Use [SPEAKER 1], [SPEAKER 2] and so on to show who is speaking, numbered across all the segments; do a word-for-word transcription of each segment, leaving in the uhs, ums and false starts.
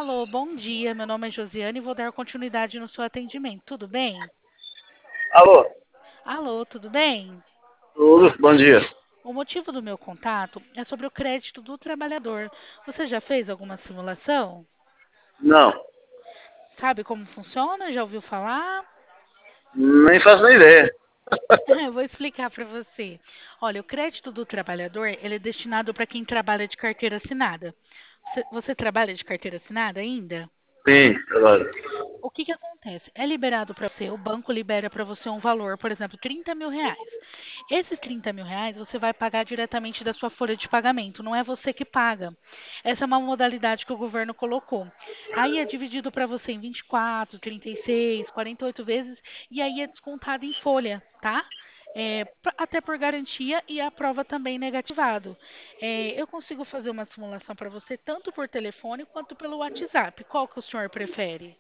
[SPEAKER 1] Alô, bom dia. Meu nome é Josiane e vou dar continuidade no seu atendimento. Tudo bem?
[SPEAKER 2] Alô,
[SPEAKER 1] Alô, tudo bem?
[SPEAKER 2] tudo, bom dia.
[SPEAKER 1] O motivo do meu contato é sobre o crédito do trabalhador. Você já fez alguma simulação?
[SPEAKER 2] Não,
[SPEAKER 1] Sabe como funciona? Já ouviu falar?
[SPEAKER 2] nem faço nem ideia.
[SPEAKER 1] Eu vou explicar para você. Olha, o crédito do trabalhador, ele é destinado para quem trabalha de carteira assinada. Você, você trabalha de carteira assinada ainda?
[SPEAKER 2] Sim, agora.
[SPEAKER 1] O que que acontece? É liberado para você, o banco libera para você um valor, por exemplo, trinta mil reais. Esses trinta mil reais você vai pagar diretamente da sua folha de pagamento, não é você que paga. Essa é uma modalidade que o governo colocou. Aí é dividido para você em vinte e quatro, trinta e seis, quarenta e oito vezes e aí é descontado em folha, tá? É, pra- até por garantia e a prova também negativado. É, eu consigo fazer uma simulação para você tanto por telefone quanto pelo WhatsApp. Qual que o senhor prefere?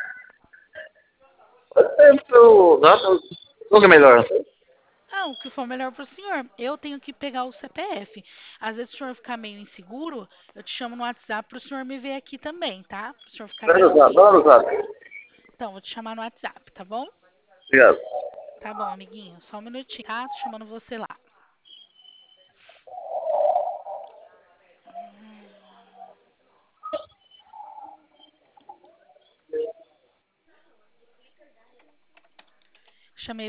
[SPEAKER 2] Pode ser pelo data, qual que é melhor?
[SPEAKER 1] Ah, o que for melhor para o senhor. Eu tenho que pegar o C P F. Às vezes, se o senhor ficar meio inseguro, eu te chamo no WhatsApp para o senhor me ver aqui também, tá? Para o senhor ficar
[SPEAKER 2] Vai no zap, vai
[SPEAKER 1] tranquilo.
[SPEAKER 2] no zap.
[SPEAKER 1] Então, vou te chamar no WhatsApp, tá bom?
[SPEAKER 2] Obrigado.
[SPEAKER 1] Tá bom, amiguinho. Só um minutinho, tá? Tô chamando você lá.